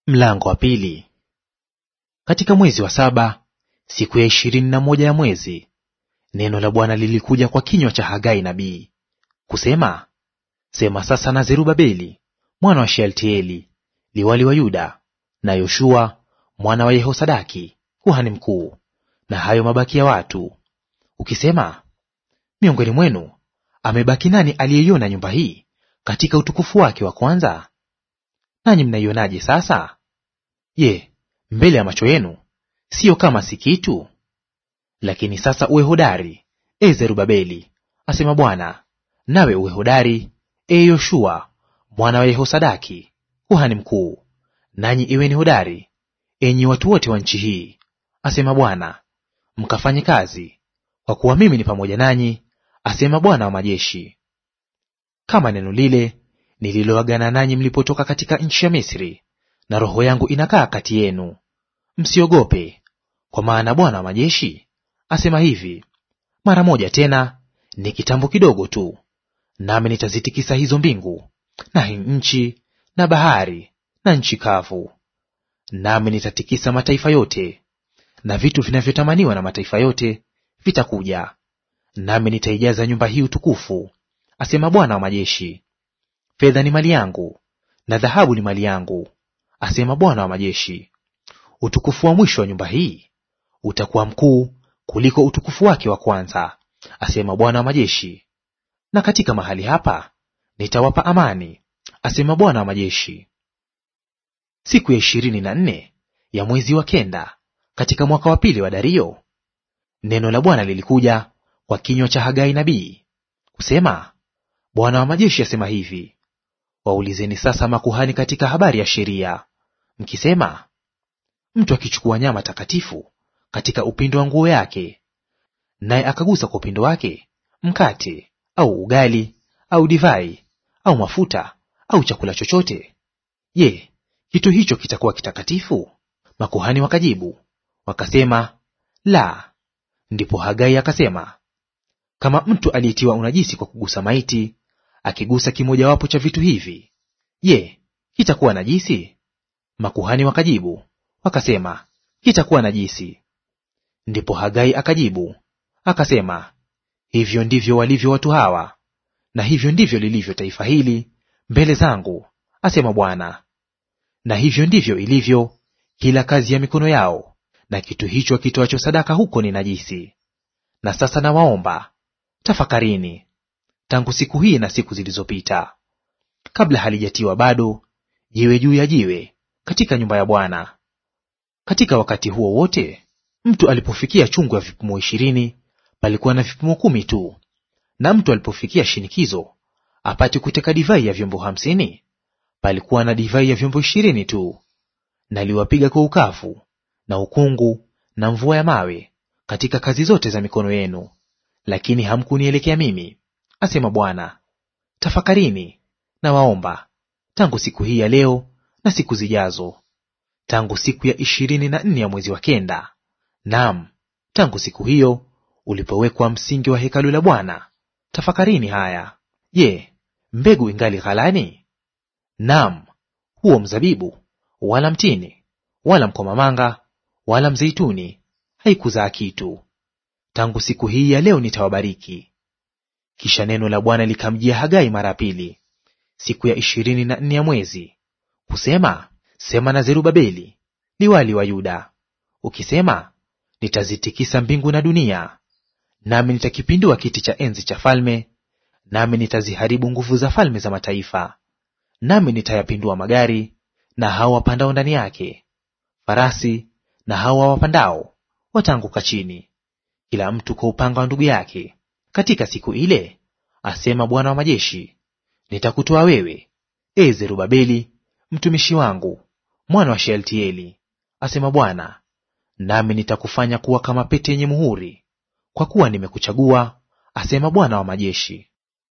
Mlango wa pili. Katika mwezi wa 7, siku ya 21 ya mwezi, neno la Bwana lilikuja kwa kinywa cha Hagai nabii, kusema, sema sasa na Zerubabeli mwana wa Shealtieli liwali wa Yuda, na Yoshua mwana wa Yehosadaki kuhani mkuu, na hayo mabaki ya watu, ukisema, miongoni mwenu amebaki nani aliyeiona nyumba hii katika utukufu wake wa kwanza? Nanyi mnaionaje sasa? Je, mbele ya macho yenu siyo kama si kitu? Lakini sasa uwe hodari, e Zerubabeli, asema Bwana, nawe uwe hodari, e Yoshua mwana wa Yehosadaki kuhani mkuu, nanyi iweni hodari, enyi watu wote wa nchi hii, asema Bwana, mkafanye kazi, kwa kuwa mimi ni pamoja nanyi, asema Bwana wa majeshi. Kama neno lile nililoagana nanyi mlipotoka katika nchi ya Misri, na roho yangu inakaa kati yenu. Msiogope, kwa maana Bwana wa majeshi asema hivi, mara moja tena, ni kitambo kidogo tu, nami nitazitikisa hizo mbingu na hii nchi na bahari na nchi kavu. Nami nitatikisa mataifa yote, na vitu vinavyotamaniwa na mataifa yote vitakuja, nami nitaijaza nyumba hii utukufu, asema Bwana wa majeshi. Fedha ni mali yangu, na dhahabu ni mali yangu, asema Bwana wa majeshi. Utukufu wa mwisho wa nyumba hii utakuwa mkuu kuliko utukufu wake wa kwanza, asema Bwana wa majeshi. Na katika mahali hapa nitawapa amani, asema Bwana wa majeshi. Siku ya 24 ya mwezi wa 9, katika mwaka wa pili wa Dario, neno la Bwana lilikuja kwa kinywa cha Hagai nabii, kusema, Bwana wa majeshi asema hivi, waulizeni sasa makuhani katika habari ya sheria, mkisema, mtu akichukua nyama takatifu katika upindo wa nguo yake, naye akagusa kwa upindo wake mkate au ugali au divai au mafuta au chakula chochote, je, kitu hicho kitakuwa kitakatifu? Makuhani wakajibu wakasema, la. Ndipo Hagai akasema, kama mtu aliyetiwa unajisi kwa kugusa maiti akigusa kimojawapo cha vitu hivi, je, kitakuwa najisi? Makuhani wakajibu wakasema, kitakuwa najisi. Ndipo Hagai akajibu akasema, hivyo ndivyo walivyo watu hawa, na hivyo ndivyo lilivyo taifa hili mbele zangu, asema Bwana. Na hivyo ndivyo ilivyo kila kazi ya mikono yao, na kitu hicho kitoacho sadaka huko ni najisi. Na sasa nawaomba, tafakarini tangu siku hii na siku zilizopita, kabla halijatiwa bado jiwe juu ya jiwe katika nyumba ya Bwana. Katika wakati huo wote, mtu alipofikia chungu ya vipimo 20, palikuwa na vipimo 10 tu, na mtu alipofikia shinikizo apate kuteka divai ya vyombo 50, palikuwa na divai ya vyombo 20 tu. Naliwapiga kwa ukavu na ukungu na mvua ya mawe katika kazi zote za mikono yenu, lakini hamkunielekea mimi, asema Bwana. Tafakarini na waomba tangu siku hii ya leo na siku zijazo, tangu siku ya 24 ya mwezi wa 9, naam, tangu siku hiyo ulipowekwa msingi wa hekalu la Bwana. Tafakarini haya. Je, mbegu ingali ghalani? Naam, huo mzabibu wala mtini wala mkomamanga wala mzeituni haikuzaa kitu. Tangu siku hii ya leo nitawabariki. Kisha neno la Bwana likamjia Hagai mara pili, siku ya 24 ya mwezi, kusema, sema na Zerubabeli liwali wa Yuda, ukisema, nitazitikisa mbingu na dunia, nami nitakipindua kiti cha enzi cha falme, nami nitaziharibu nguvu za falme za mataifa, nami nitayapindua magari na hao wapandao ndani yake, farasi na hao wapandao wataanguka chini, kila mtu kwa upanga wa ndugu yake. Katika siku ile, asema Bwana wa majeshi, nitakutoa wewe, e Zerubabeli mtumishi wangu, mwana wa Shealtieli, asema Bwana, nami nitakufanya kuwa kama pete yenye muhuri, kwa kuwa nimekuchagua, asema Bwana wa majeshi.